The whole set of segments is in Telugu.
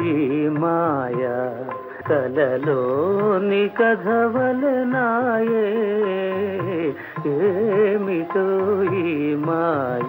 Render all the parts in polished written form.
ఈ మాయ కలలోని కథవలనాయే ఏమిటో ఈ మాయ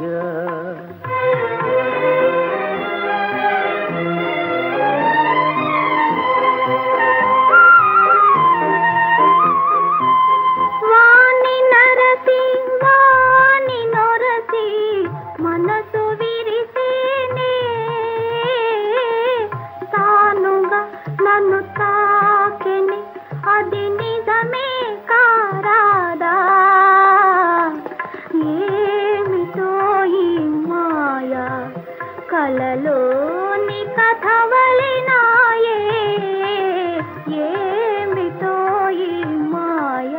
నన్ను తాకిని అది నిజమే కారాదా ఏమిటో ఈ మాయ కలలోని కథవలనాయే ఏమిటో ఈ మాయ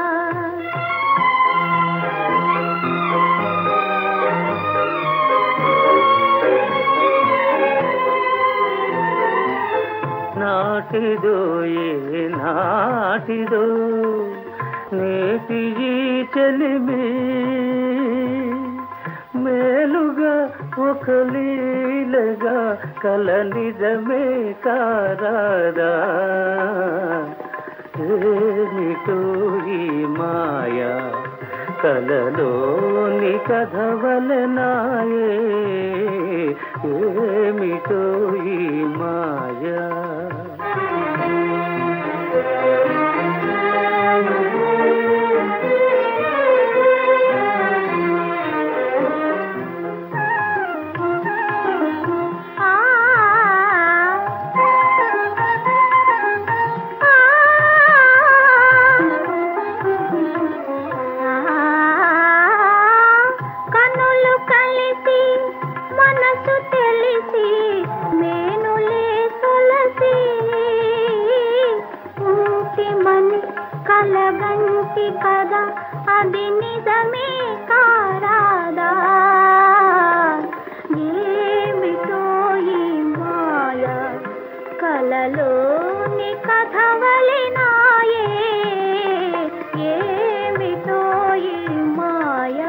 నాటిదో ఏ నాటిదో నేటి ఈ చెలిమి మేలుగా ఒక లీలగా కల నిజమే కారాదా ఏమిటో ఈ మాయ కలలోని కథవలనాయే ఏమిటో ఈ మాయ కలగంటి కదా అది నిజమే కారాదా ఏమిటో ఈ మాయ కలలోని కథవలనాయే ఏమిటో ఈ మాయ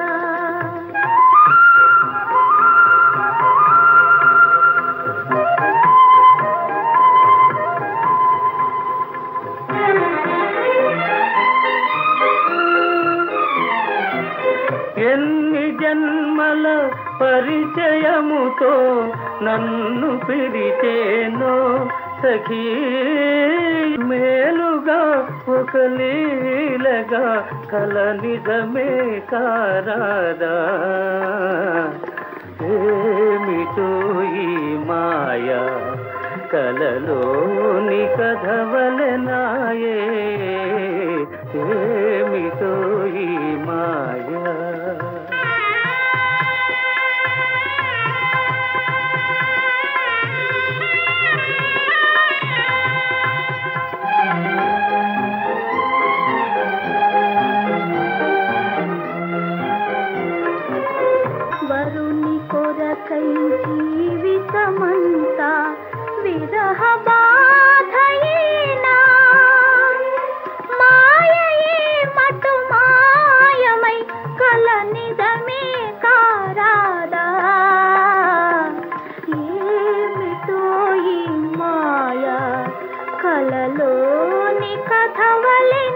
ఎన్ని జన్మల పరిచయముతో నన్ను పిలిచేనో సఖీ మేలుగా ఒక లీలగా కల నిజమే కారాదా ఏమిటో ఈ మాయ కలలోని కథవలనాయే ఏమిటో ఈ మాయ వరుని కొరకై జీవితమంతా విరహ బాధయేనా మాయయే మటు మాయమై కల నిజమే కారాదా ఏమిటో ఈ మాయ కలలోని కథవలే